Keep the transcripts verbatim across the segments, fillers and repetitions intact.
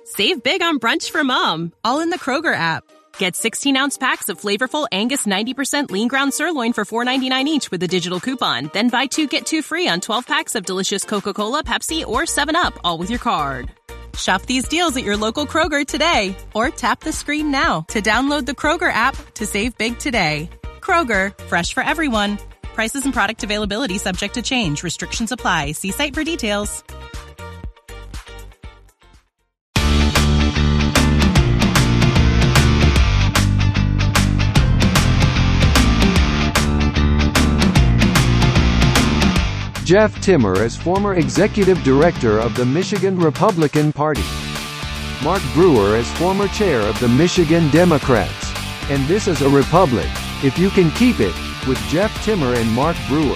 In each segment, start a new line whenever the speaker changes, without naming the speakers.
Save big on brunch for mom, all in the Kroger app. Get sixteen-ounce packs of flavorful Angus ninety percent lean ground sirloin for four dollars and ninety-nine cents each with a digital coupon. Then buy two, get two free on twelve packs of delicious Coca-Cola, Pepsi, or seven up, all with your card. Shop these deals at your local Kroger today, or tap the screen now to download the Kroger app to save big today. Kroger, fresh for everyone. Prices and product availability subject to change. Restrictions apply. See site for details.
Jeff Timmer is former executive director of the Michigan Republican Party. Mark Brewer is former chair of the Michigan Democrats. And this is a Republic, if you can keep it, with Jeff Timmer and Mark Brewer.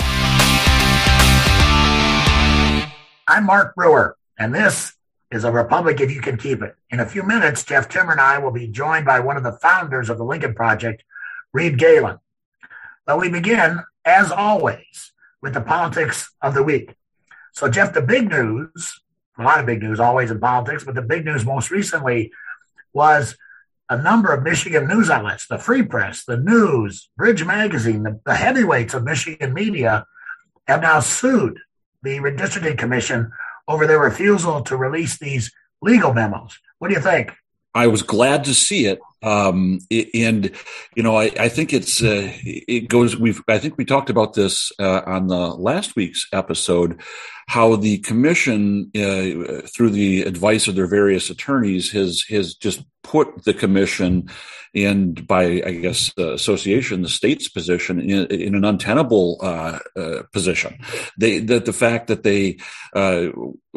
I'm Mark Brewer, and this is a Republic if you can keep it. In a few minutes, Jeff Timmer and I will be joined by one of the founders of the Lincoln Project, Reed Galen. But we begin, as always, with the politics of the week. So, Jeff, the big news, a lot of big news always in politics, but the big news most recently was a number of Michigan news outlets, the Free Press, the News, Bridge Magazine, the, the heavyweights of Michigan media have now sued the Redistricting Commission over their refusal to release these legal memos. What do you think?
I was glad to see it. Um, and, you know, I, I think it's, uh, it goes, we've, I think we talked about this, uh, on the last week's episode, how the commission, uh, through the advice of their various attorneys has, has just put the commission and by, I guess, uh, association, the state's position in, in an untenable, uh, uh, position. They, that the fact that they, uh,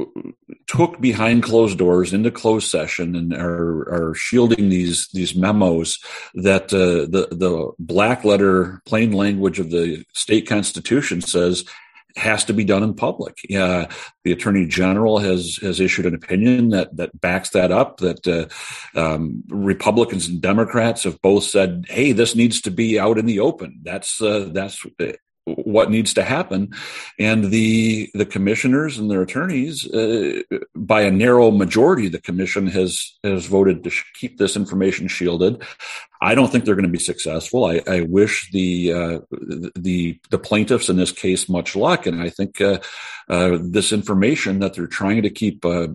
took behind closed doors into closed session and are, are shielding these, these memos that, uh, the, the black letter, plain language of the state constitution says has to be done in public. Uh, the Attorney General has has issued an opinion that that backs that up, that uh, um, Republicans and Democrats have both said, hey, this needs to be out in the open. That's uh, that's what needs to happen. And the the commissioners and their attorneys, uh, by a narrow majority, the commission has has voted to sh- keep this information shielded. I don't think they're going to be successful. I, I wish the uh, the the plaintiffs in this case much luck, and I think uh, uh, this information that they're trying to keep uh,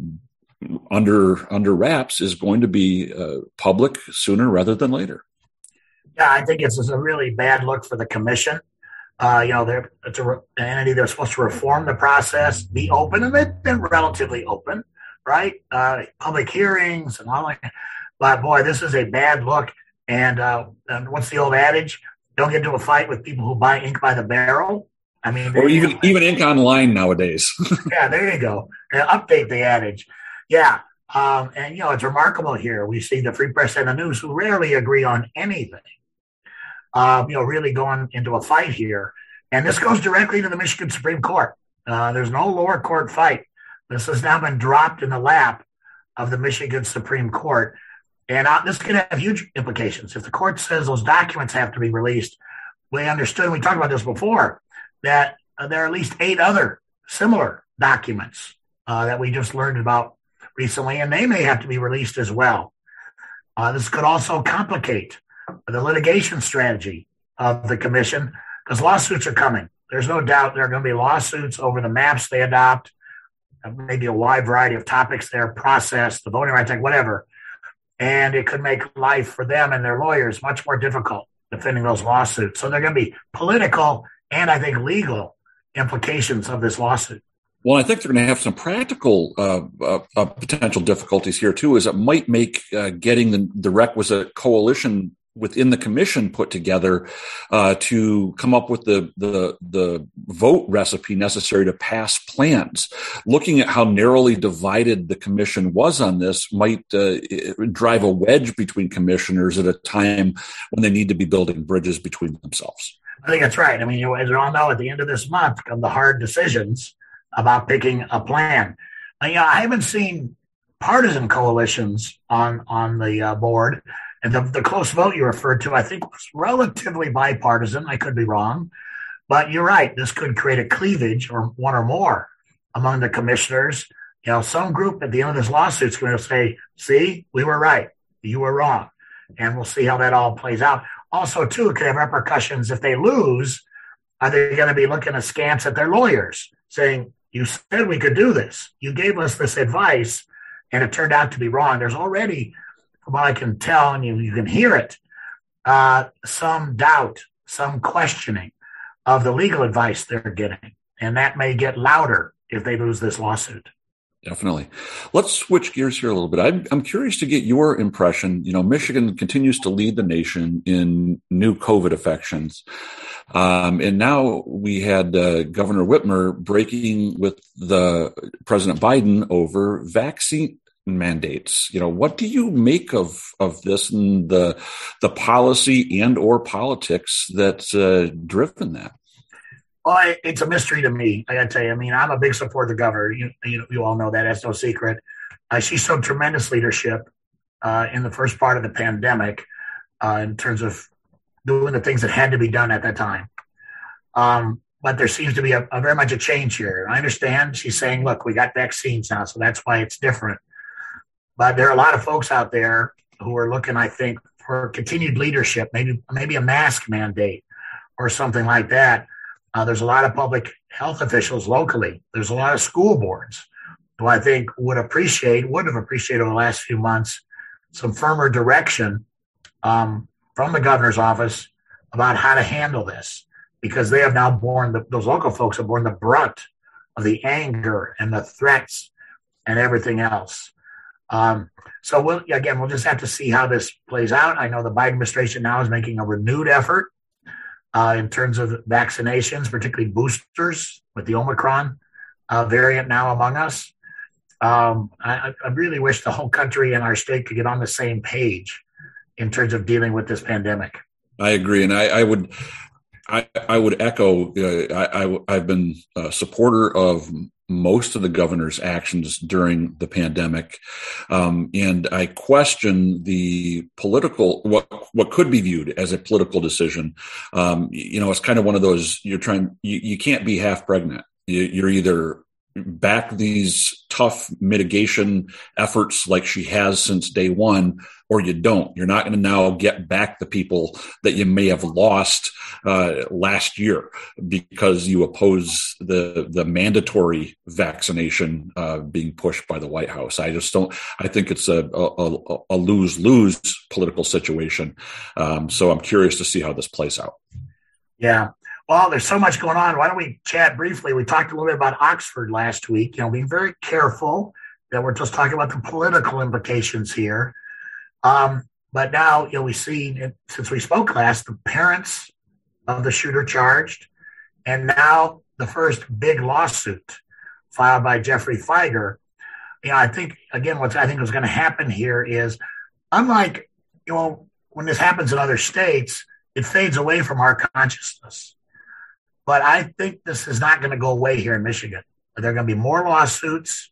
under under wraps is going to be uh, public sooner rather than later.
Yeah, I think it's, it's a really bad look for the commission. Uh, you know, they're it's a, an entity that's supposed to reform the process, be open, and they've been relatively open, right? Uh, public hearings and all that. But boy, this is a bad look. And, uh, and what's the old adage? Don't get into a fight with people who buy ink by the barrel. I mean,
or even even ink online nowadays.
Yeah, there you go. And update the adage. Yeah, um, and you know it's remarkable here. We see the Free Press and the News, who rarely agree on anything. Um, you know, really going into a fight here, and this goes directly to the Michigan Supreme Court. Uh, there's no lower court fight. This has now been dropped in the lap of the Michigan Supreme Court. And uh, this could have huge implications. If the court says those documents have to be released, we understood, and we talked about this before, that uh, there are at least eight other similar documents uh, that we just learned about recently, and they may have to be released as well. Uh, this could also complicate the litigation strategy of the commission because lawsuits are coming. There's no doubt there are going to be lawsuits over the maps they adopt, uh, maybe a wide variety of topics there, process, the Voting Rights Act, whatever. And it could make life for them and their lawyers much more difficult defending those lawsuits. So there are going to be political and, I think, legal implications of this lawsuit.
Well, I think they're going to have some practical uh, uh, uh, potential difficulties here, too, as it might make uh, getting the, the requisite coalition within the commission put together uh, to come up with the, the the vote recipe necessary to pass plans. Looking at how narrowly divided the commission was on this might uh, drive a wedge between commissioners at a time when they need to be building bridges between themselves.
I think that's right. I mean, you know, as we all know, at the end of this month come the hard decisions about picking a plan. Uh, you know, I haven't seen partisan coalitions on, on the uh, board. And the, the close vote you referred to, I think, was relatively bipartisan. I could be wrong. But you're right. This could create a cleavage or one or more among the commissioners you know, some group at the end of this lawsuit is going to say, see, we were right. You were wrong. And we'll see how that all plays out. Also, too, it could have repercussions if they lose. Are they going to be looking askance at their lawyers saying, you said we could do this. You gave us this advice, and it turned out to be wrong. There's already, from what I can tell, and you, you can hear it, uh, some doubt, some questioning of the legal advice they're getting. And that may get louder if they lose this lawsuit.
Definitely. Let's switch gears here a little bit. I'm, I'm curious to get your impression. You know, Michigan continues to lead the nation in new COVID infections. Um, and now we had uh, Governor Whitmer breaking with the President Biden over vaccine mandates. You know, what do you make of, of this and the, the policy and or politics that's uh, driven that?
Well, it's a mystery to me. I got to tell you. I mean, I'm a big supporter of the governor. You, you, you all know that. That's no secret. Uh, she showed tremendous leadership uh, in the first part of the pandemic uh, in terms of doing the things that had to be done at that time. Um, but there seems to be a, a very much a change here. I understand she's saying, look, we got vaccines now, so that's why it's different. But there are a lot of folks out there who are looking, I think, for continued leadership, maybe maybe a mask mandate or something like that. Uh, there's a lot of public health officials locally. There's a lot of school boards who I think would appreciate, would have appreciated over the last few months, some firmer direction um, from the governor's office about how to handle this, because they have now borne, the, those local folks have borne the brunt of the anger and the threats and everything else. Um, so we'll, again, we'll just have to see how this plays out. I know the Biden administration now is making a renewed effort Uh, in terms of vaccinations, particularly boosters with the Omicron uh, variant now among us. Um, I, I really wish the whole country and our state could get on the same page in terms of dealing with this pandemic.
I agree. And I, I would I, I would echo, uh, I, I, I've been a supporter of most of the governor's actions during the pandemic. Um, and I question the political, what, what could be viewed as a political decision. Um, you know, it's kind of one of those, you're trying, you, you can't be half pregnant. You, you're either back these tough mitigation efforts like she has since day one, or you don't. You're not going to now get back the people that you may have lost uh, last year because you oppose the the mandatory vaccination uh, being pushed by the White House. I just don't. I think it's a a, a lose-lose political situation. Um, so I'm curious to see how this plays out.
Yeah. Well, there's so much going on. Why don't we chat briefly? We talked a little bit about Oxford last week. You know, being very careful that we're just talking about the political implications here. Um, but now, you know, we see, since we spoke last, the parents of the shooter charged, and now the first big lawsuit filed by Jeffrey Fieger. You know, I think, again, what I think is going to happen here is, unlike, you know, when this happens in other states, it fades away from our consciousness. But I think this is not going to go away here in Michigan. There are going to be more lawsuits.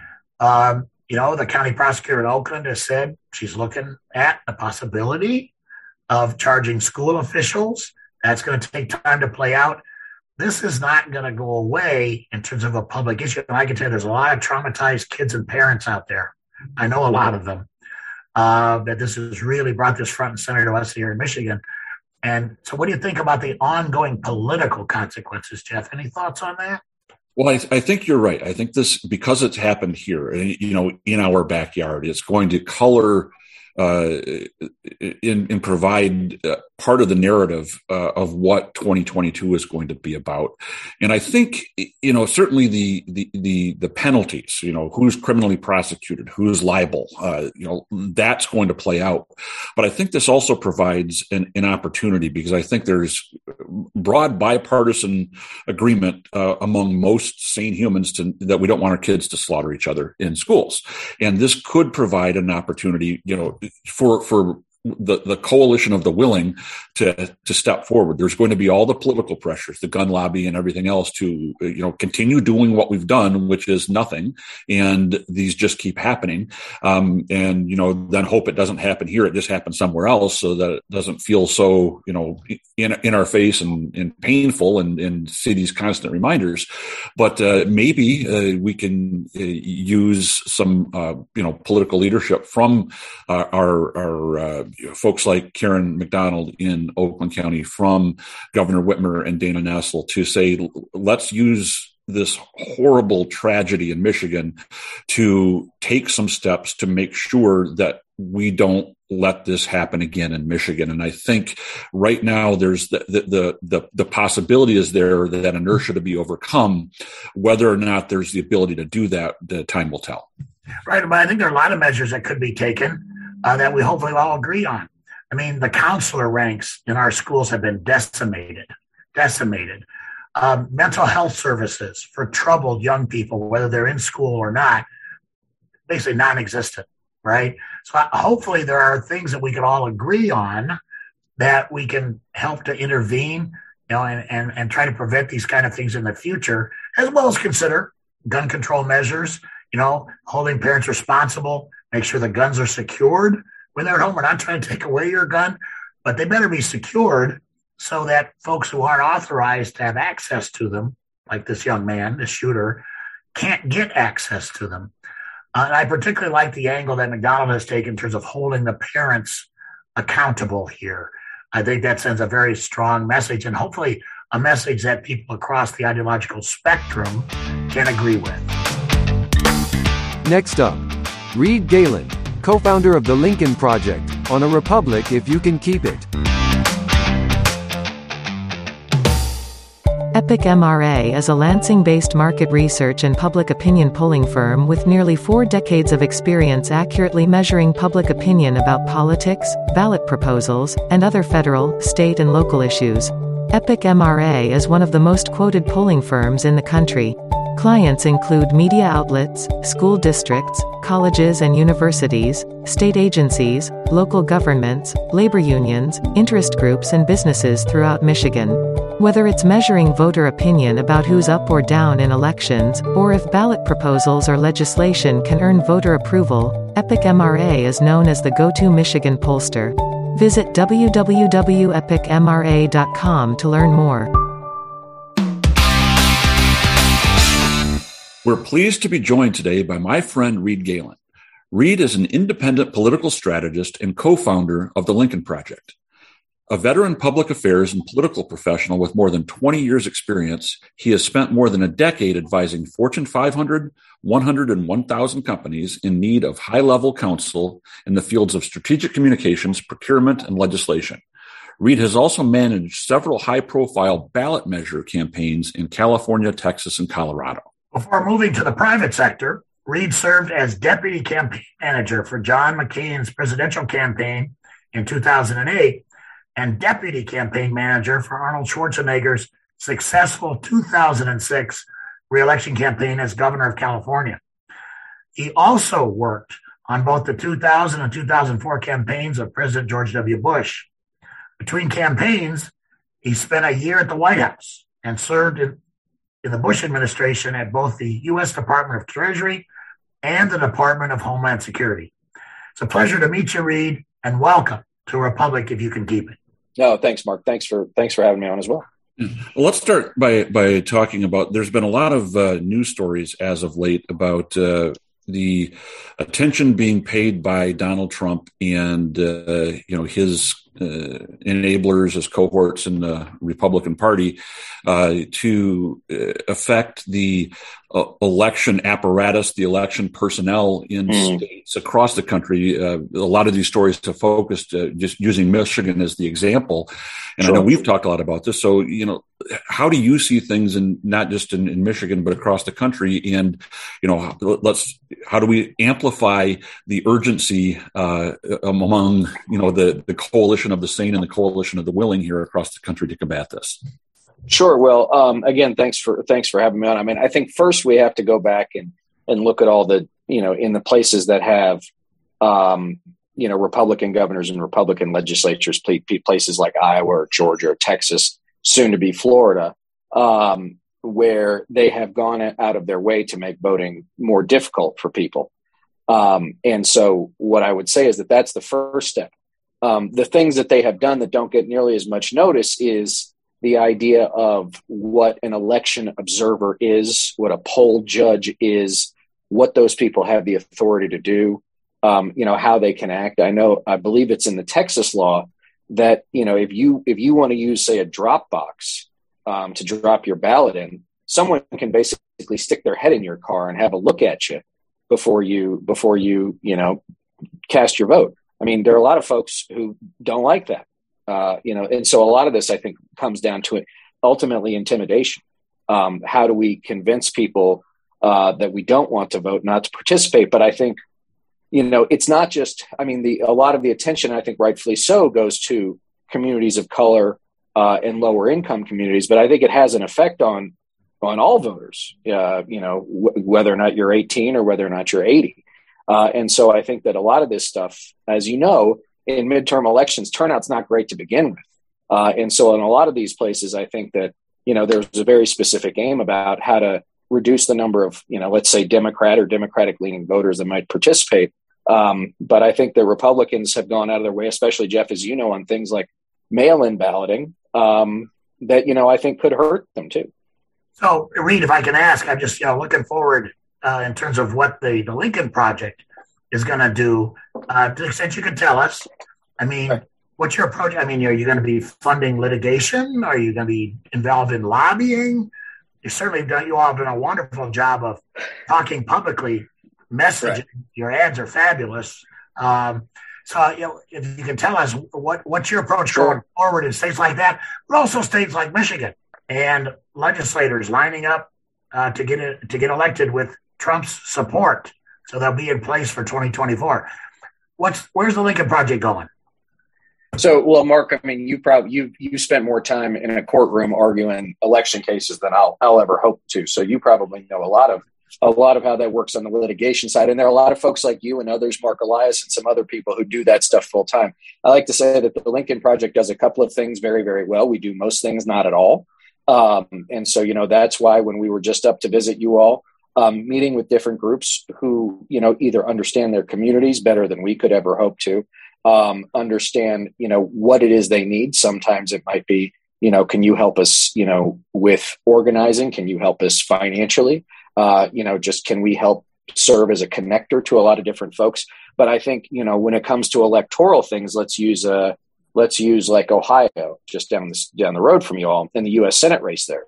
Um, you know, the county prosecutor in Oakland has said she's looking at the possibility of charging school officials. That's going to take time to play out. This is not going to go away in terms of a public issue. And I can tell you there's a lot of traumatized kids and parents out there. I know a lot of them. Uh, that this has really brought this front and center to us here in Michigan. And so what do you think about the ongoing political consequences, Jeff? Any thoughts on that?
Well, I, I think you're right. I think this, because it's happened here, you know, in our backyard, it's going to color uh, in, and provide uh, part of the narrative uh, of what twenty twenty-two is going to be about. And I think, you know, certainly the the the, the penalties, you know, who's criminally prosecuted, who's liable, uh, you know, that's going to play out. But I think this also provides an, an opportunity, because I think there's broad bipartisan agreement uh, among most sane humans to, that we don't want our kids to slaughter each other in schools. And this could provide an opportunity, you know, for for the, the coalition of the willing to, to step forward. There's going to be all the political pressures, the gun lobby and everything else to, you know, continue doing what we've done, which is nothing. And these just keep happening. Um, and, you know, then hope it doesn't happen here. It just happens somewhere else so that it doesn't feel so, you know, in, in our face and, and painful and, and see these constant reminders. But uh, maybe uh, we can uh, use some, uh, you know, political leadership from uh, our, our, uh, folks like Karen McDonald in Oakland County, from Governor Whitmer and Dana Nessel, to say, let's use this horrible tragedy in Michigan to take some steps to make sure that we don't let this happen again in Michigan. And I think right now there's the the the, the possibility is there that inertia to be overcome. Whether or not there's the ability to do that, the time will tell.
Right, but I think there are a lot of measures that could be taken Uh, that we hopefully all agree on. I mean, the counselor ranks in our schools have been decimated, decimated. Um, mental health services for troubled young people, whether they're in school or not, basically non-existent, right? So uh, hopefully there are things that we can all agree on that we can help to intervene, you know, and, and, and try to prevent these kind of things in the future, as well as consider gun control measures, you know, holding parents responsible. Make sure the guns are secured when they're at home. We're not trying to take away your gun, but they better be secured so that folks who aren't authorized to have access to them, like this young man, this shooter, can't get access to them. Uh, and I particularly like the angle that McDonald has taken in terms of holding the parents accountable here. I think that sends a very strong message, and hopefully a message that people across the ideological spectrum can agree with.
Next up, Reed Galen, co-founder of the Lincoln Project, on a republic if you can keep it.
Epic M R A is a Lansing-based market research and public opinion polling firm with nearly four decades of experience accurately measuring public opinion about politics, ballot proposals, and other federal, state and local issues. Epic M R A is one of the most quoted polling firms in the country. Clients include media outlets, school districts, colleges and universities, state agencies, local governments, labor unions, interest groups and businesses throughout Michigan. Whether it's measuring voter opinion about who's up or down in elections, or if ballot proposals or legislation can earn voter approval, Epic M R A is known as the go-to Michigan pollster. Visit w w w dot epic m r a dot com to learn more.
We're pleased to be joined today by my friend Reed Galen. Reed is an independent political strategist and co-founder of the Lincoln Project. A veteran public affairs and political professional with more than twenty years experience, he has spent more than a decade advising Fortune five hundred, one hundred, and one thousand companies in need of high-level counsel in the fields of strategic communications, procurement, and legislation. Reed has also managed several high-profile ballot measure campaigns in California, Texas, and Colorado.
Before moving to the private sector, Reed served as deputy campaign manager for John McCain's presidential campaign in two thousand eight and deputy campaign manager for Arnold Schwarzenegger's successful two thousand six reelection campaign as governor of California. He also worked on both the two thousand and two thousand four campaigns of President George W. Bush. Between campaigns, he spent a year at the White House and served in in the Bush administration at both the U S Department of Treasury and the Department of Homeland Security. It's a pleasure to meet you, Reed, and welcome to Republic if you can keep it.
No, thanks, Mark. Thanks for thanks for having me on as well.
Well, let's start by by talking about. There's been a lot of uh, news stories as of late about uh, the attention being paid by Donald Trump and uh, you know his uh, enablers, his cohorts in the Republican Party uh, to uh, affect the uh, election apparatus, the election personnel in mm. states across the country. Uh, a lot of these stories have focused uh, just using Michigan as the example. And sure. I know we've talked a lot about this. So, you know, how do you see things in not just in, in Michigan, but across the country? And, you know, let's, how do we amplify the urgency uh, among, you know, the, the coalition of the sane and the coalition of the willing here across the country to combat this?
Sure. Well, um, again, thanks for thanks for having me on. I mean, I think first we have to go back and and look at all the, you know, in the places that have, um, you know, Republican governors and Republican legislatures, places like Iowa or Georgia or Texas, soon to be Florida, um, where they have gone out of their way to make voting more difficult for people. Um, and so what I would say is that that's the first step. Um, the things that they have done that don't get nearly as much notice is the idea of what an election observer is, what a poll judge is, what those people have the authority to do, um, you know, how they can act. I know, I believe it's in the Texas law that, you know, if you if you want to use, say, a drop box um, to drop your ballot in, someone can basically stick their head in your car and have a look at you before you before you, you know, cast your vote. I mean, there are a lot of folks who don't like that, uh, you know, and so a lot of this, I think, comes down to it, ultimately intimidation. Um, how do we convince people uh, that we don't want to vote, not to participate? But I think, you know, it's not just, I mean, the a lot of the attention, I think rightfully so, goes to communities of color uh, and lower income communities. But I think it has an effect on on all voters, uh, you know, w- whether or not you're eighteen or whether or not you're eighty. Uh, and so I think that a lot of this stuff, as you know, in midterm elections, turnout's not great to begin with. Uh, and so in a lot of these places, I think that, you know, there's a very specific aim about how to reduce the number of, you know, let's say Democrat or Democratic leaning voters that might participate. Um, but I think the Republicans have gone out of their way, especially, Jeff, as you know, on things like mail-in balloting, um, that, you know, I think could hurt them too.
So, Reed, if I can ask, I'm just, you know, looking forward uh, in terms of what the, the Lincoln Project is going to do. Uh, to the extent you can tell us, I mean, right. What's your approach? I mean, are you going to be funding litigation? Are you going to be involved in lobbying? You certainly done, you all have done a wonderful job of talking publicly, messaging. Right. Your ads are fabulous. Um, so, you know, if you can tell us what, what's your approach sure. going forward in states like that, but also states like Michigan, and legislators lining up uh, to get it, to get elected with Trump's support, so they'll be in place for twenty twenty-four. What's where's the Lincoln Project going?
So, well, Mark, I mean, you probably you you spent more time in a courtroom arguing election cases than I'll I'll ever hope to. So you probably know a lot of a lot of how that works on the litigation side. And there are a lot of folks like you and others, Mark Elias, and some other people who do that stuff full time. I like to say that the Lincoln Project does a couple of things very, very well. We do most things not at all. Um, and so, you know, that's why when we were just up to visit you all, um, meeting with different groups who, you know, either understand their communities better than we could ever hope to, um, understand, you know, what it is they need. Sometimes it might be, you know, can you help us, you know, with organizing? Can you help us financially? Uh, you know, just can we help serve as a connector to a lot of different folks? But I think, you know, when it comes to electoral things, let's use a, Let's use like Ohio, just down the, down the road from you all, in the U S Senate race there.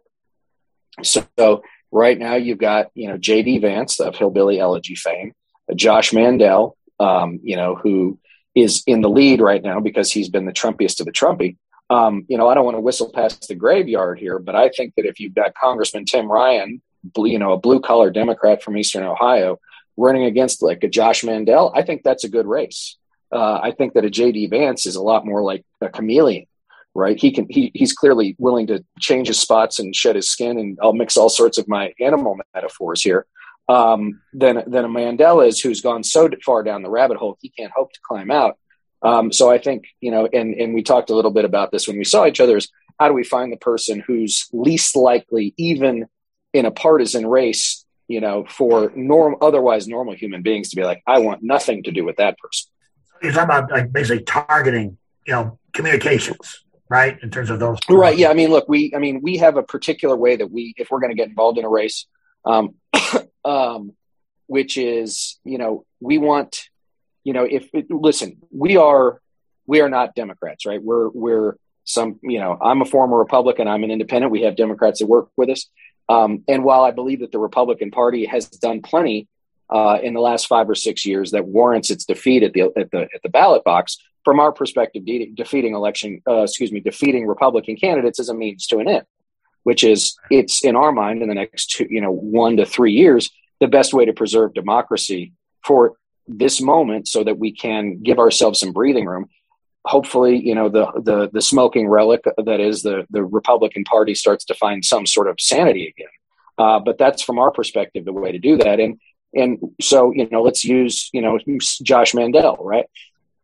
So, so right now you've got, you know, J D Vance of Hillbilly Elegy fame, Josh Mandel, um, you know, who is in the lead right now because he's been the Trumpiest of the Trumpy. Um, you know, I don't want to whistle past the graveyard here, but I think that if you've got Congressman Tim Ryan, you know, a blue collar Democrat from Eastern Ohio, running against like a Josh Mandel, I think that's a good race. Uh, I think that a J D Vance is a lot more like a chameleon, right? He can he he's clearly willing to change his spots and shed his skin, and I'll mix all sorts of my animal metaphors here. Um, than than a Mandel is, who's gone so far down the rabbit hole he can't hope to climb out. Um, so I think, you know, and and we talked a little bit about this when we saw each other, is how do we find the person who's least likely, even in a partisan race, you know, for norm otherwise normal human beings to be like, I want nothing to do with that person.
You're talking about like basically targeting, you know, communications, right? In terms of those.
Right. Yeah. I mean, look, we, I mean, we have a particular way that we, if we're going to get involved in a race, um, um, which is, you know, we want, you know, if listen, we are, we are not Democrats, right? We're, we're some, you know, I'm a former Republican. I'm an independent. We have Democrats that work with us. Um, and while I believe that the Republican Party has done plenty Uh, in the last five or six years that warrants its defeat at the at the at the ballot box, from our perspective, de- defeating election, uh, excuse me, defeating Republican candidates is a means to an end, which is it's in our mind in the next two, you know, one to three years, the best way to preserve democracy for this moment, so that we can give ourselves some breathing room. Hopefully, you know, the the the smoking relic that is the the Republican Party starts to find some sort of sanity again. Uh, but that's from our perspective the way to do that. And And so, you know, let's use, you know, Josh Mandel, right?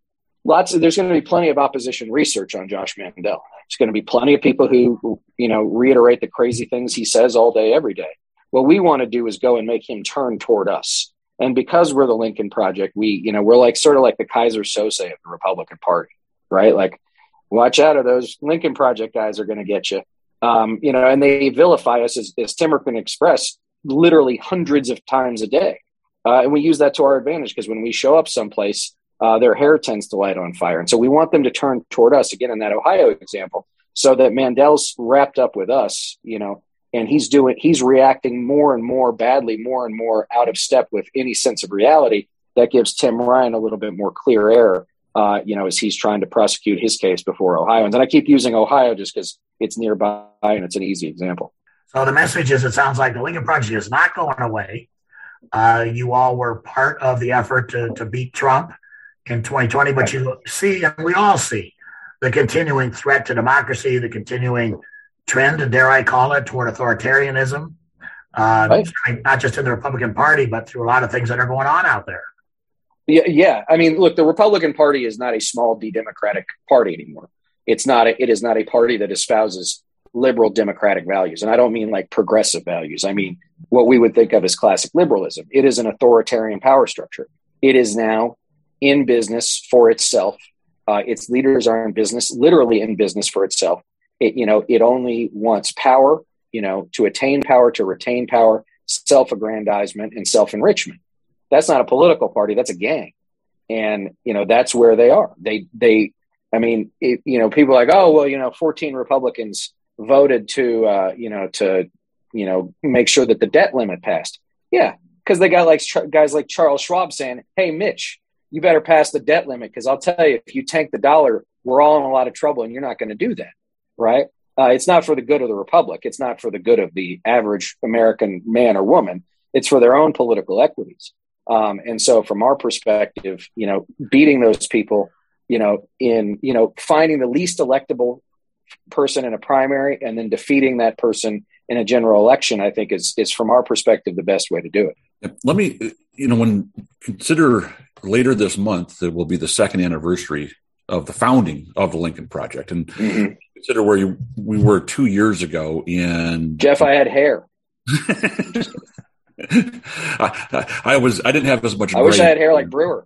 lots of, there's going to be plenty of opposition research on Josh Mandel. There's going to be plenty of people who, you know, reiterate the crazy things he says all day, every day. What we want to do is go and make him turn toward us. And because we're the Lincoln Project, we, you know, we're like sort of like the Kaiser Sose of the Republican Party, right? Like, watch out, or those Lincoln Project guys are going to get you. Um, you know, and they vilify us, as, as Timmer can express, literally hundreds of times a day. Uh, and we use that to our advantage because when we show up someplace, uh, their hair tends to light on fire. And so we want them to turn toward us, again, in that Ohio example, so that Mandel's wrapped up with us, you know, and he's doing, he's reacting more and more badly, more and more out of step with any sense of reality. That gives Tim Ryan a little bit more clear air, uh, you know, as he's trying to prosecute his case before Ohioans. And I keep using Ohio just because it's nearby and it's an easy example.
So the message is, it sounds like the Lincoln Project is not going away. Uh, you all were part of the effort to, to beat Trump in twenty twenty, but you see, and we all see, the continuing threat to democracy, the continuing trend, and dare I call it, toward authoritarianism, uh, right. Not just in the Republican Party, but through a lot of things that are going on out there.
Yeah, yeah. I mean, look, the Republican Party is not a small d democratic party anymore. It's not. A, it is not a party that espouses liberal democratic values. And I don't mean like progressive values. I mean what we would think of as classic liberalism. It is an authoritarian power structure. It is now in business for itself. Uh, its leaders are in business, literally in business for itself. It, you know, it only wants power, you know, to attain power, to retain power, self-aggrandizement and self-enrichment. That's not a political party. That's a gang. And, you know, that's where they are. They, they, I mean, it, you know, people are like, oh, well, you know, fourteen Republicans voted to, uh, you know, to, you know, make sure that the debt limit passed. Yeah, because they got like guys like Charles Schwab saying, hey, Mitch, you better pass the debt limit because I'll tell you, if you tank the dollar, we're all in a lot of trouble and you're not going to do that, right? Uh, it's not for the good of the republic. It's not for the good of the average American man or woman. It's for their own political equities. Um, and so from our perspective, you know, beating those people, you know, in, you know, finding the least electable person in a primary and then defeating that person in a general election, I think is, is from our perspective, the best way to do it.
Let me, you know, when consider later this month, there will be the second anniversary of the founding of the Lincoln Project. And mm-hmm. consider where you, we were two years ago in
Jeff, I had hair.
I, I was, I didn't have as much.
I wish I had hair like Brewer.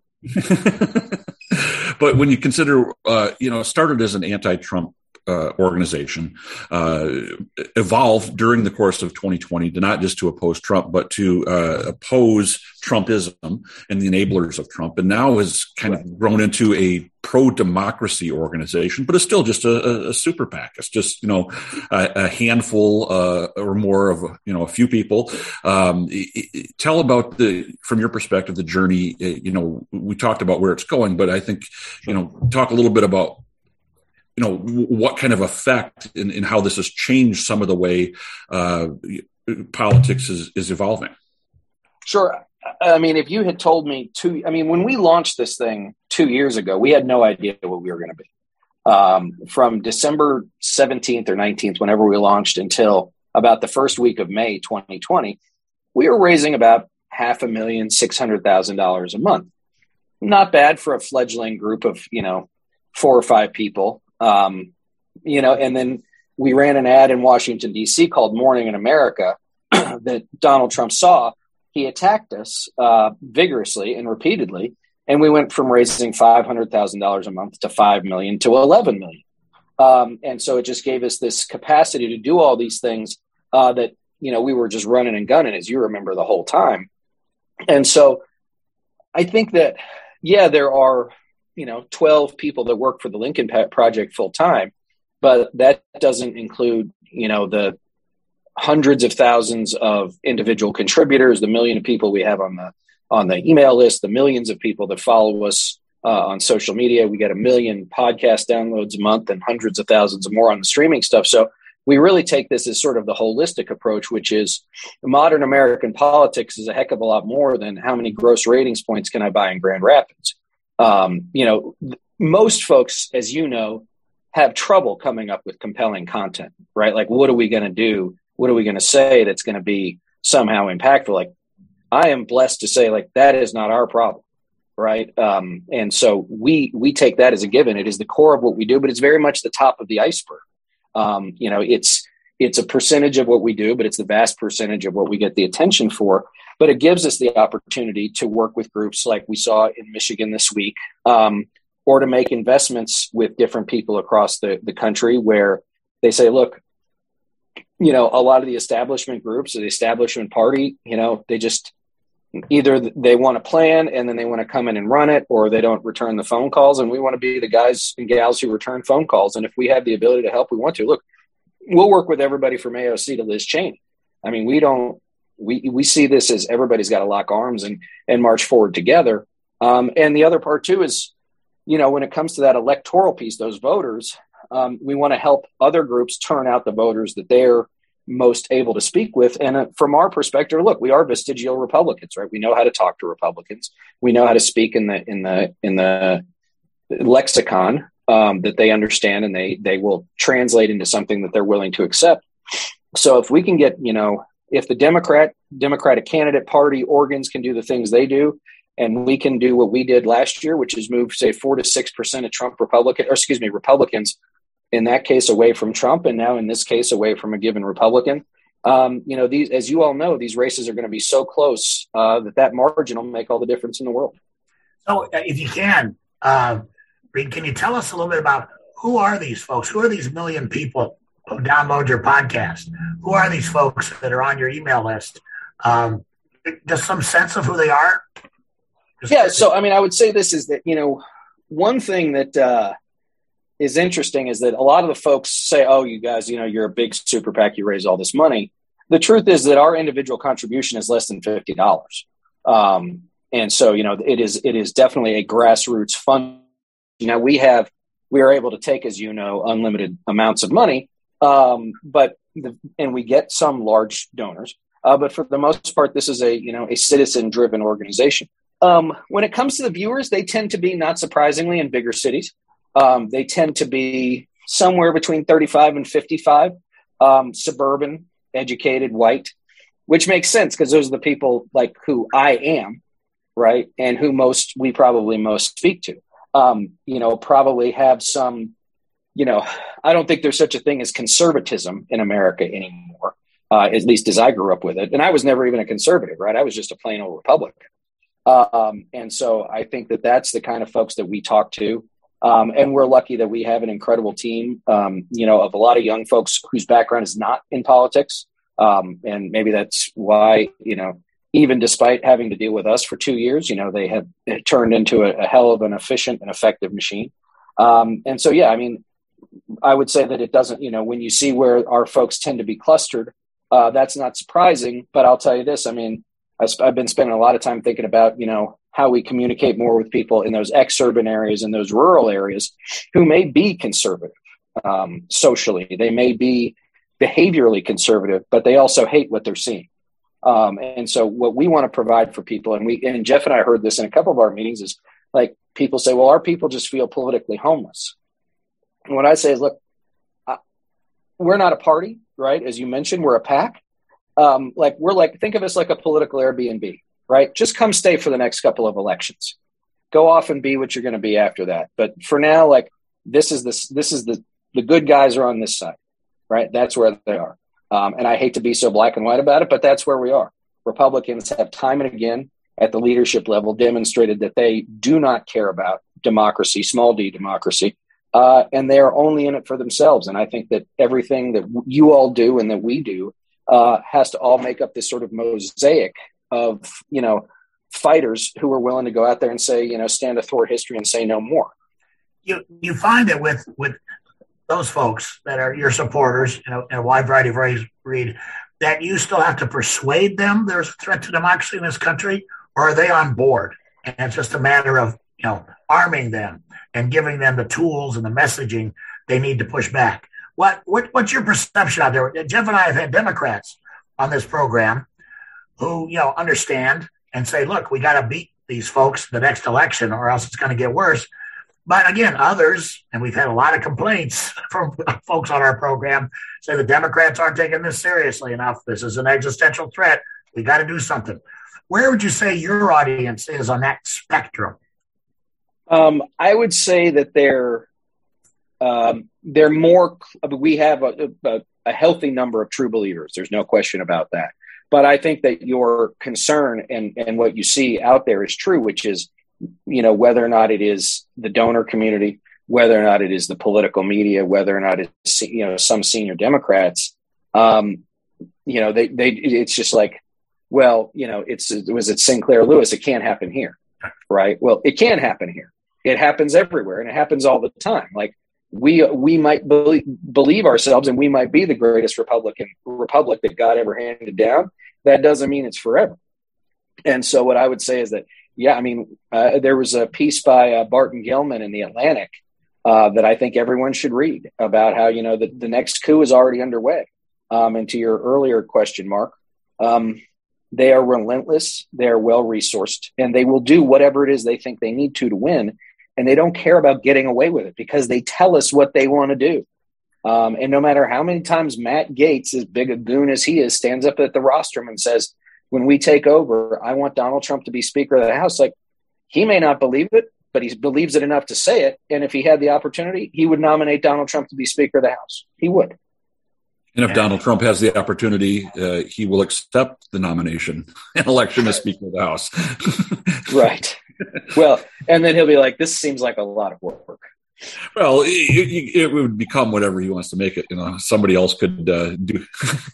But when you consider, uh, you know, started as an anti-Trump uh, organization, uh, evolved during the course of twenty twenty to not just to oppose Trump, but to uh, oppose Trumpism and the enablers of Trump, and now has kind of grown into a pro-democracy organization, but it's still just a, a super PAC. It's just, you know, a, a handful uh, or more of, you know, a few people. Um, it, it, tell about the, from your perspective, the journey. You know, we talked about where it's going, but I think, you know, talk a little bit about, you know, what kind of effect in, in how this has changed some of the way uh, politics is, is evolving.
Sure. I mean, if you had told me two, I mean, when we launched this thing two years ago, we had no idea what we were going to be. Um, from December seventeenth or nineteenth, whenever we launched, until about the first week of May twenty twenty, we were raising about half a million, six hundred thousand dollars a month. Not bad for a fledgling group of, you know, four or five people. Um, you know, and then we ran an ad in Washington, D C called Morning in America that Donald Trump saw. He attacked us uh, vigorously and repeatedly, and we went from raising five hundred thousand dollars a month to five million dollars to eleven million dollars. Um, and so it just gave us this capacity to do all these things uh, that, you know, we were just running and gunning, as you remember, the whole time. And so I think that, yeah, there are, you know, twelve people that work for the Lincoln Project full time, but that doesn't include, you know, the hundreds of thousands of individual contributors, the million of people we have on the on the email list, the millions of people that follow us uh, on social media. We get a million podcast downloads a month and hundreds of thousands more on the streaming stuff. So we really take this as sort of the holistic approach, which is modern American politics is a heck of a lot more than how many gross ratings points can I buy in Grand Rapids. Um, you know, th- most folks, as you know, have trouble coming up with compelling content, right? Like, what are we going to do? What are we going to say that's going to be somehow impactful? Like, I am blessed to say, like, that is not our problem. right? Um, and so we we take that as a given. It is the core of what we do, but it's very much the top of the iceberg. Um, you know, it's it's a percentage of what we do, but it's the vast percentage of what we get the attention for. But it gives us the opportunity to work with groups like we saw in Michigan this week, um, or to make investments with different people across the, the country where they say, look, you know, a lot of the establishment groups or the establishment party, you know, they just either they want to plan and then they want to come in and run it, or they don't return the phone calls. And we want to be the guys and gals who return phone calls. And if we have the ability to help, we want to. Look, we'll work with everybody from A O C to Liz Cheney. I mean, we don't, we we see this as everybody's got to lock arms and and march forward together. Um, and the other part too is, you know, when it comes to that electoral piece, those voters, um, we want to help other groups turn out the voters that they're most able to speak with. And uh, from our perspective, look, we are vestigial Republicans, right? We know how to talk to Republicans. We know how to speak in the in the in the lexicon um, that they understand, and they they will translate into something that they're willing to accept. So if we can get, you know, if the Democrat Democratic candidate party organs can do the things they do, and we can do what we did last year, which is move, say, four to six percent of Trump Republican, or excuse me, Republicans, in that case, away from Trump, and now in this case, away from a given Republican. Um, you know, these, as you all know, these races are going to be so close uh, that that margin will make all the difference in the world.
So, uh, if you can, uh, Reed, can you tell us a little bit about who are these folks? Who are these million people who download your podcast? Who are these folks that are on your email list? Um, just some sense of who they are? Just
yeah. So, I mean, I would say this is that, you know, one thing that uh, is interesting is that a lot of the folks say, oh, you guys, you know, you're a big super PAC, you raise all this money. The truth is that our individual contribution is less than fifty dollars. Um, and so, you know, it is, it is definitely a grassroots fund. You know, we have, we are able to take, as you know, unlimited amounts of money. Um, but, the, and we get some large donors, uh, but for the most part, this is a, you know, a citizen driven organization. Um, when it comes to the viewers, they tend to be, not surprisingly, in bigger cities. Um, they tend to be somewhere between thirty-five and fifty-five, um, suburban, educated, white, which makes sense because those are the people like who I am, right? And who most, we probably most speak to, um, you know, probably have some, you know, I don't think there's such a thing as conservatism in America anymore, uh, at least as I grew up with it. And I was never even a conservative, right? I was just a plain old Republican. Um, and so I think that that's the kind of folks that we talk to. Um, and we're lucky that we have an incredible team, um, you know, of a lot of young folks whose background is not in politics. Um, and maybe that's why, you know, even despite having to deal with us for two years, you know, they have turned into a, a hell of an efficient and effective machine. Um, and so, yeah, I mean, I would say that it doesn't, you know, when you see where our folks tend to be clustered, uh, that's not surprising. But I'll tell you this, I mean, I sp- I've been spending a lot of time thinking about, you know, how we communicate more with people in those ex-urban areas and those rural areas who may be conservative um, socially. They may be behaviorally conservative, but they also hate what they're seeing. Um, and so what we want to provide for people, and we, and Jeff and I heard this in a couple of our meetings, is like people say, well, our people just feel politically homeless. And what I say is, look, uh, we're not a party, right? As you mentioned, we're a PAC. Um, like we're like, think of us like a political Airbnb. Right? Just come stay for the next couple of elections. Go off and be what you're going to be after that. But for now, like this is this, this is the, the good guys are on this side, right? That's where they are. Um, and I hate to be so black and white about it, but that's where we are. Republicans have time and again at the leadership level demonstrated that they do not care about democracy, small d democracy, uh, and they are only in it for themselves. And I think that everything that you all do and that we do uh, has to all make up this sort of mosaic of, you know, fighters who are willing to go out there and say, you know, stand athwart history and say no more.
You you find that with with those folks that are your supporters, you know, in a wide variety of ways, Reed, that you still have to persuade them there's a threat to democracy in this country, or are they on board? And it's just a matter of, you know, arming them and giving them the tools and the messaging they need to push back. What what what's your perception out there? Jeff and I have had Democrats on this program who, you know, understand and say, look, we got to beat these folks the next election or else it's going to get worse. But again, others, and we've had a lot of complaints from folks on our program, say the Democrats aren't taking this seriously enough. This is an existential threat. We got to do something. Where would you say your audience is on that spectrum?
Um, I would say that they're um, they're more. We have a, a, a healthy number of true believers. There's no question about that. But I think that your concern and and what you see out there is true, which is, you know, whether or not it is the donor community, whether or not it is the political media, whether or not it's, you know, some senior Democrats, um, you know, they they it's just like, well, you know, it's was it Sinclair Lewis? It can't happen here, right? Well, it can happen here. It happens everywhere, and it happens all the time. Like we we might believe, believe ourselves, and we might be the greatest Republican republic that God ever handed down. That doesn't mean it's forever. And so, what I would say is that, yeah, I mean, uh, there was a piece by uh, Barton Gellman in the Atlantic uh, that I think everyone should read about how, you know, the, the next coup is already underway. Um, and to your earlier question, Mark, um, they are relentless, they are well-resourced, and they will do whatever it is they think they need to to win. And they don't care about getting away with it because they tell us what they want to do. Um, and no matter how many times Matt Gaetz, as big a goon as he is, stands up at the rostrum and says, when we take over, I want Donald Trump to be Speaker of the House. Like, he may not believe it, but he believes it enough to say it. And if he had the opportunity, he would nominate Donald Trump to be Speaker of the House. He would.
And if Donald Trump has the opportunity, uh, he will accept the nomination and election as Speaker of the House.
Right. Well, and then he'll be like, this seems like a lot of work.
Well, it, it would become whatever he wants to make it. You know, somebody else could uh, do.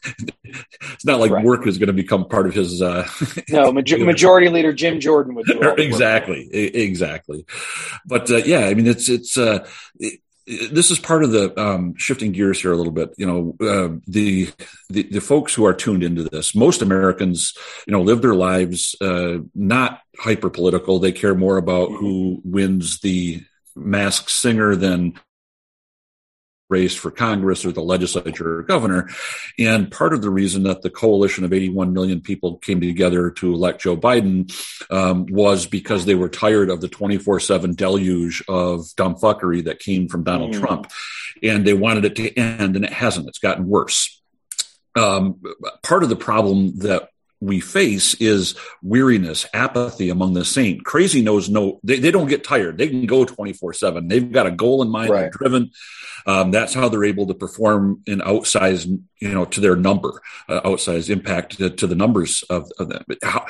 It's not like right. Work is going to become part of his. Uh,
no, major- majority leader Jim Jordan would do it.
Exactly, exactly. But uh, yeah, I mean, it's it's. Uh, it, This is part of the um, shifting gears here a little bit. You know, uh, the, the the folks who are tuned into this, most Americans, you know, live their lives uh, not hyper political. They care more about who wins the Masked Singer than race for Congress or the legislature or governor. And part of the reason that the coalition of eighty-one million people came together to elect Joe Biden um, was because they were tired of the twenty-four seven deluge of dumbfuckery that came from Donald mm. Trump. And they wanted it to end, and it hasn't. It's gotten worse. Um, part of the problem that we face is weariness, apathy among the saint. Crazy knows no, they, they don't get tired. They can go twenty-four seven. They've got a goal in mind. Right. They're driven. Um, that's how they're able to perform an outsized, you know, to their number, uh, outsized impact to, to the numbers of, of them. How,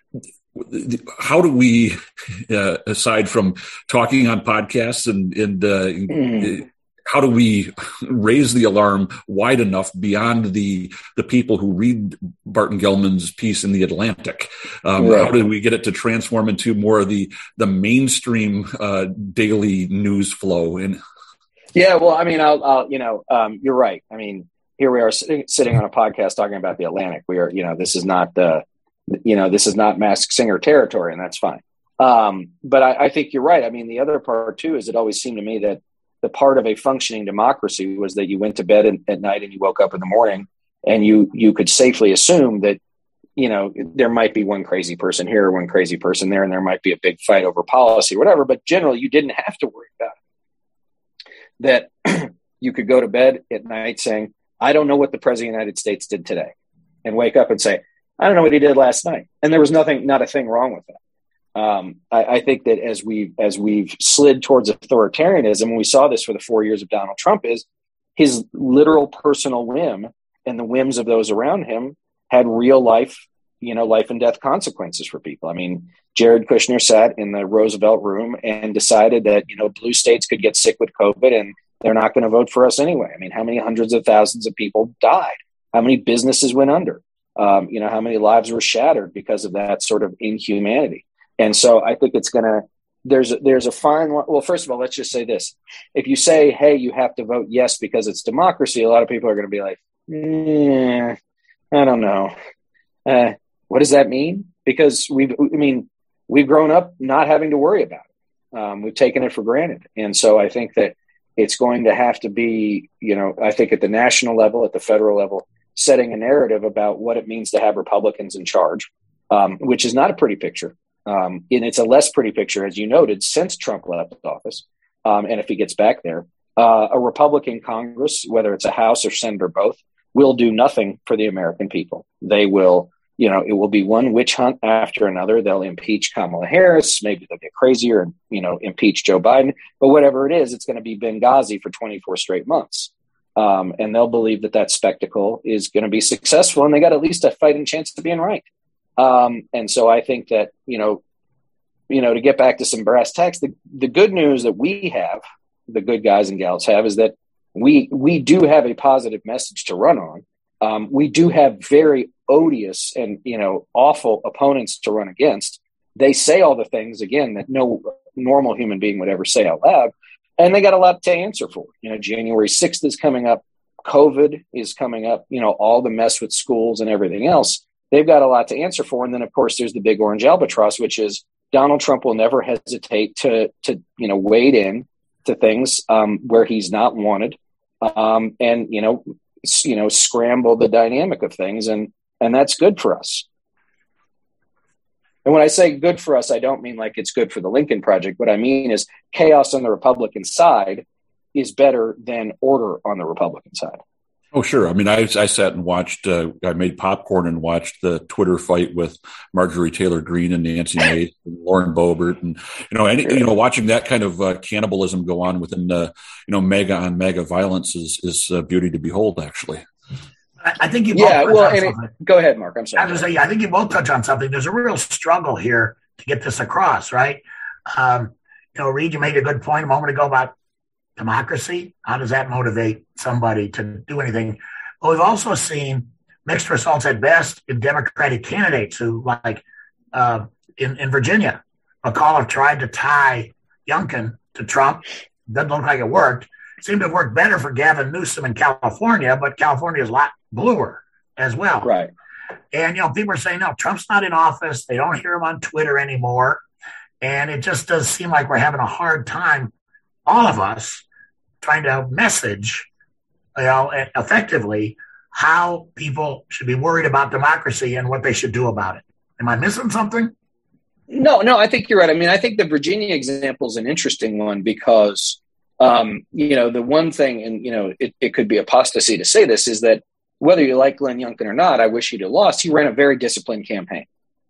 how do we, uh, aside from talking on podcasts and, and uh, mm. how do we raise the alarm wide enough beyond the the people who read Barton Gellman's piece in the Atlantic? Um, right. How do we get it to transform into more of the the mainstream uh, daily news flow? And
yeah, well, I mean, I'll, I'll you know, um, you're right. I mean, here we are sitting, sitting on a podcast talking about the Atlantic. We are, you know, this is not the, you know, this is not Masked Singer territory, and that's fine. Um, but I, I think you're right. I mean, the other part too is it always seemed to me that the part of a functioning democracy was that you went to bed in, at night and you woke up in the morning, and you you could safely assume that, you know, there might be one crazy person here or one crazy person there, and there might be a big fight over policy or whatever. But generally, you didn't have to worry about it. That you could go to bed at night saying, I don't know what the president of the United States did today, and wake up and say, I don't know what he did last night. And there was nothing, not a thing wrong with that. Um, I, I think that as we as we've slid towards authoritarianism, and we saw this for the four years of Donald Trump, is his literal personal whim and the whims of those around him had real life, you know, life and death consequences for people. I mean, Jared Kushner sat in the Roosevelt room and decided that, you know, blue states could get sick with COVID and they're not going to vote for us anyway. I mean, how many hundreds of thousands of people died? How many businesses went under? Um, you know, how many lives were shattered because of that sort of inhumanity? And so I think it's going to, there's, a, there's a fine, well, first of all, let's just say this. If you say, hey, you have to vote yes because it's democracy, a lot of people are going to be like, eh, I don't know. Uh, what does that mean? Because we've, I mean, we've grown up not having to worry about it. Um, we've taken it for granted. And so I think that it's going to have to be, you know, I think at the national level, at the federal level, setting a narrative about what it means to have Republicans in charge, um, which is not a pretty picture. Um, and it's a less pretty picture, as you noted, since Trump left office. Um, and if he gets back there, uh, a Republican Congress, whether it's a House or Senate or both, will do nothing for the American people. They will you know, it will be one witch hunt after another. They'll impeach Kamala Harris. Maybe they'll get crazier and, you know, impeach Joe Biden. But whatever it is, it's going to be Benghazi for twenty-four straight months. Um, and they'll believe that that spectacle is going to be successful. And they got at least a fighting chance of being right. Um, and so I think that, you know, you know, to get back to some brass tacks, the, the good news that we have, the good guys and gals have, is that we we do have a positive message to run on. Um, we do have very odious and, you know, awful opponents to run against. They say all the things, again, that no normal human being would ever say out loud. And they got a lot to answer for. You know, January sixth is coming up. COVID is coming up. You know, all the mess with schools and everything else. They've got a lot to answer for. And then, of course, there's the big orange albatross, which is Donald Trump will never hesitate to, to you know, wade in to things um, where he's not wanted um, and, you know, you know, scramble the dynamic of things. And, and that's good for us. And when I say good for us, I don't mean like it's good for the Lincoln Project. What I mean is chaos on the Republican side is better than order on the Republican side.
Oh, sure. I mean, I, I sat and watched, uh, I made popcorn and watched the Twitter fight with Marjorie Taylor Greene and Nancy Mace and Lauren Boebert. And, you know, any, you know, watching that kind of uh, cannibalism go on within, uh, you know, MAGA on MAGA violence is, is a beauty to behold, actually.
I, I think you both
yeah, well, and it, go ahead, Mark. I'm sorry.
I was say, I think you both touch on something. There's a real struggle here to get this across, right? Um, you know, Reed, you made a good point a moment ago about democracy. How does that motivate somebody to do anything? Well, we've also seen mixed results at best in Democratic candidates who, like uh, in, in Virginia, McAuliffe tried to tie Youngkin to Trump. Doesn't look like it worked. It seemed to have worked better for Gavin Newsom in California, but California is a lot bluer as well.
Right.
And, you know, people are saying, no, Trump's not in office. They don't hear him on Twitter anymore. And it just does seem like we're having a hard time, all of us, trying to message, you know, effectively how people should be worried about democracy and what they should do about it. Am I missing something?
No, no, I think you're right. I mean, I think the Virginia example is an interesting one because, um, you know, the one thing, and, you know, it, it could be apostasy to say this, is that whether you like Glenn Youngkin or not, I wish he'd have lost. He ran a very disciplined campaign.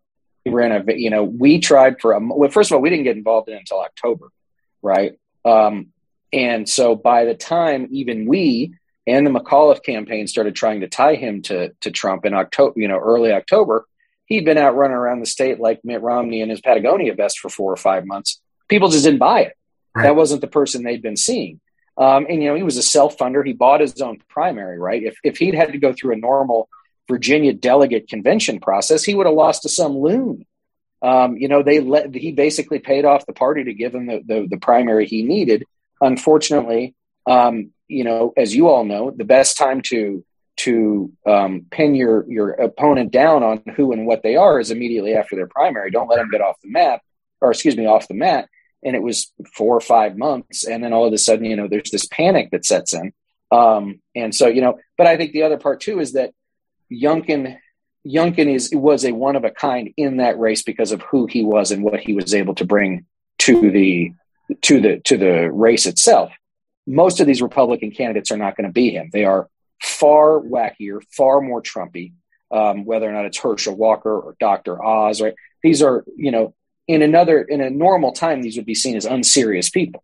He ran a, you know, we tried for a, well, first of all, we didn't get involved in it until October, right? Um, And so by the time even we and the McAuliffe campaign started trying to tie him to, to Trump in October, you know, early October, he'd been out running around the state like Mitt Romney in his Patagonia vest for four or five months. People just didn't buy it. Right. That wasn't the person they'd been seeing. Um, and, you know, he was a self-funder. He bought his own primary, right? If, if he'd had to go through a normal Virginia delegate convention process, he would have lost to some loon. Um, you know, they let, he basically paid off the party to give him the, the, the primary he needed. Unfortunately, um, you know, as you all know, the best time to to um, pin your your opponent down on who and what they are is immediately after their primary. Don't let them get off the map, or excuse me, off the mat. And it was four or five months, and then all of a sudden, you know, there's this panic that sets in. Um, and so, you know, but I think the other part too is that Youngkin Youngkin is was a one of a kind in that race because of who he was and what he was able to bring to the. to the to the race itself. Most of these Republican candidates are not going to be him. They are far wackier, far more Trumpy, um, whether or not it's Herschel Walker or Doctor Oz, right? These are, you know, in another, in a normal time, these would be seen as unserious people.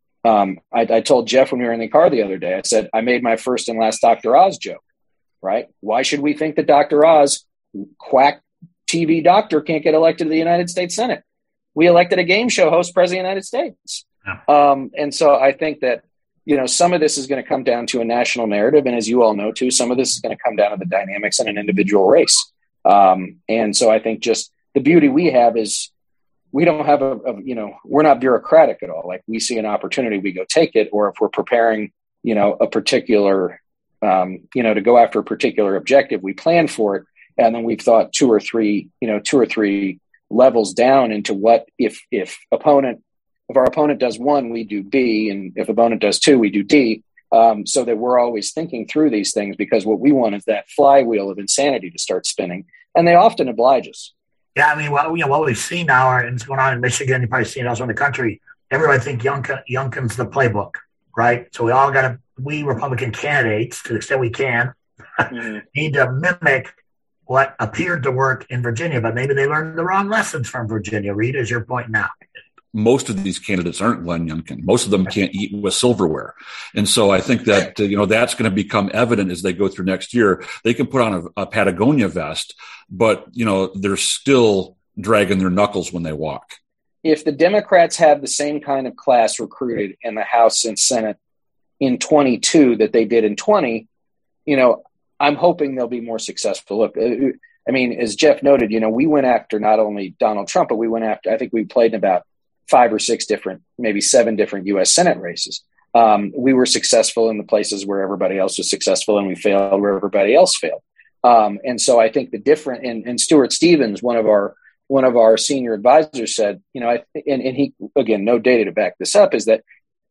Um, I, I told Jeff when we were in the car the other day, I said, I made my first and last Doctor Oz joke, right? Why should we think that Doctor Oz, quack T V doctor, can't get elected to the United States Senate? We elected a game show host president of the United States. Yeah. Um, and so I think that, you know, some of this is going to come down to a national narrative. And as you all know, too, some of this is going to come down to the dynamics in an individual race. Um, and so I think just the beauty we have is we don't have a, a, you know, we're not bureaucratic at all. Like we see an opportunity, we go take it. Or if we're preparing, you know, a particular, um, you know, to go after a particular objective, we plan for it. And then we've thought two or three, you know, two or three levels down into what if if opponent if our opponent does one, we do B, and if opponent does two, we do D, um, so that we're always thinking through these things, because what we want is that flywheel of insanity to start spinning, and they often oblige us.
Yeah, I mean, well, you know, what we've seen now, and it's going on in Michigan, you've probably seen it elsewhere in the country, everybody thinks Youngkin, Youngkin's the playbook, right? So we all got to, we Republican candidates, to the extent we can, mm-hmm. need to mimic what appeared to work in Virginia, but maybe they learned the wrong lessons from Virginia. Reed, is your point now?
Most of these candidates aren't Glenn Youngkin. Most of them can't eat with silverware. And so I think that, uh, you know, that's going to become evident as they go through next year. They can put on a, a Patagonia vest, but, you know, they're still dragging their knuckles when they walk.
If the Democrats have the same kind of class recruited in the House and Senate in twenty-two that they did in twenty, you know, I'm hoping they'll be more successful. Look, I mean, as Jeff noted, you know, we went after not only Donald Trump, but we went after, I think we played in about five or six different, maybe seven different U S Senate races. Um, we were successful in the places where everybody else was successful, and we failed where everybody else failed. Um, and so I think the different, and, and Stuart Stevens, one of our one of our senior advisors, said, you know, I, and, and he, again, no data to back this up, is that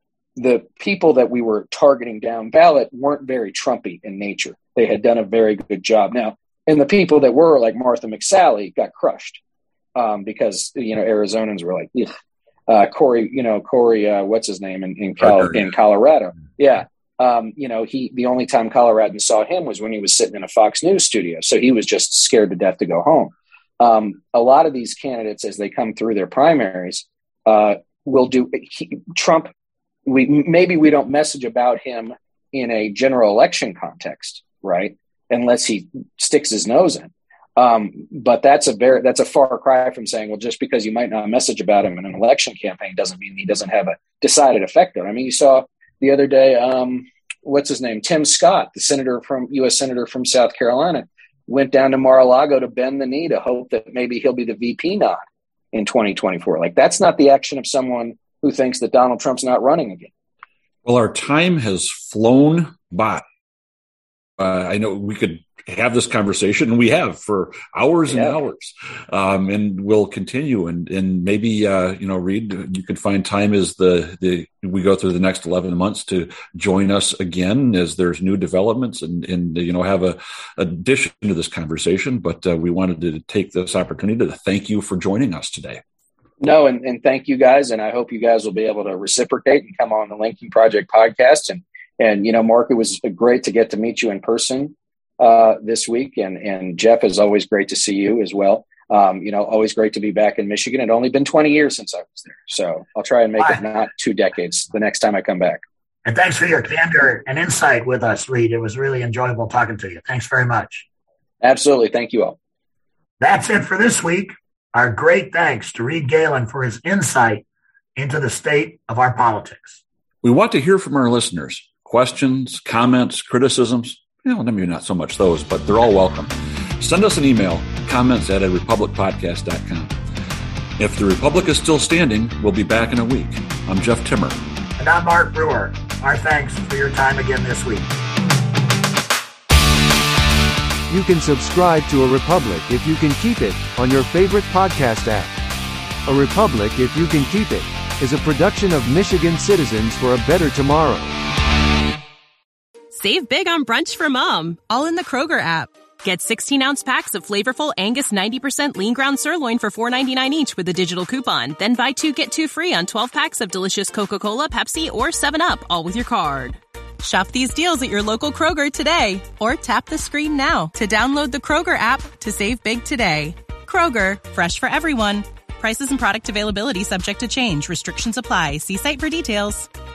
the people that we were targeting down ballot weren't very Trumpy in nature. They had done a very good job. Now, and the people that were, like Martha McSally, got crushed um, because, you know, Arizonans were like, ugh. Uh, Corey, you know, Corey, uh, what's his name in in, Cal- in Colorado? Yeah. Um, you know, he, the only time Coloradans saw him was when he was sitting in a Fox News studio. So he was just scared to death to go home. Um, a lot of these candidates, as they come through their primaries, uh, will do he, Trump. We, maybe we don't message about him in a general election context, right? Unless he sticks his nose in. Um, but that's a very, that's a far cry from saying, well, just because you might not message about him in an election campaign doesn't mean he doesn't have a decided effect on. I mean, you saw the other day, um, what's his name? Tim Scott, the senator from U S Senator from South Carolina, went down to Mar-a-Lago to bend the knee to hope that maybe he'll be the V P nod in twenty twenty-four. Like, that's not the action of someone who thinks that Donald Trump's not running again.
Well, our time has flown by. Uh, I know we could have this conversation, and we have for hours and yeah. hours, um, and we'll continue. And and maybe uh, you know, Reed, you can find time as the the we go through the next eleven months to join us again as there's new developments, and and you know, have a addition to this conversation. But uh, we wanted to take this opportunity to thank you for joining us today.
No, and, and thank you guys, and I hope you guys will be able to reciprocate and come on the Linking Project podcast. And and you know, Mark, it was great to get to meet you in person uh, this week, and and Jeff, is always great to see you as well. Um, you know, always great to be back in Michigan. It's only been twenty years since I was there, so I'll try and make Hi. it not two decades the next time I come back.
And thanks for your candor and insight with us, Reed. It was really enjoyable talking to you. Thanks very much.
Absolutely, thank you all.
That's it for this week. Our great thanks to Reed Galen for his insight into the state of our politics.
We want to hear from our listeners. Questions, comments, criticisms, you know, maybe not so much those, but they're all welcome. Send us an email, comments at a republic podcast dot com. If the Republic is still standing, we'll be back in a week. I'm Jeff Timmer.
And I'm Mark Brewer. Our thanks for your time again this week.
You can subscribe to A Republic If You Can Keep It on your favorite podcast app. A Republic If You Can Keep It is a production of Michigan Citizens for a Better Tomorrow.
Save big on brunch for mom, all in the Kroger app. Get sixteen-ounce packs of flavorful Angus ninety percent lean ground sirloin for four ninety-nine each with a digital coupon. Then buy two, get two free on twelve packs of delicious Coca-Cola, Pepsi, or seven up, all with your card. Shop these deals at your local Kroger today, or tap the screen now to download the Kroger app to save big today. Kroger, fresh for everyone. Prices and product availability subject to change. Restrictions apply. See site for details.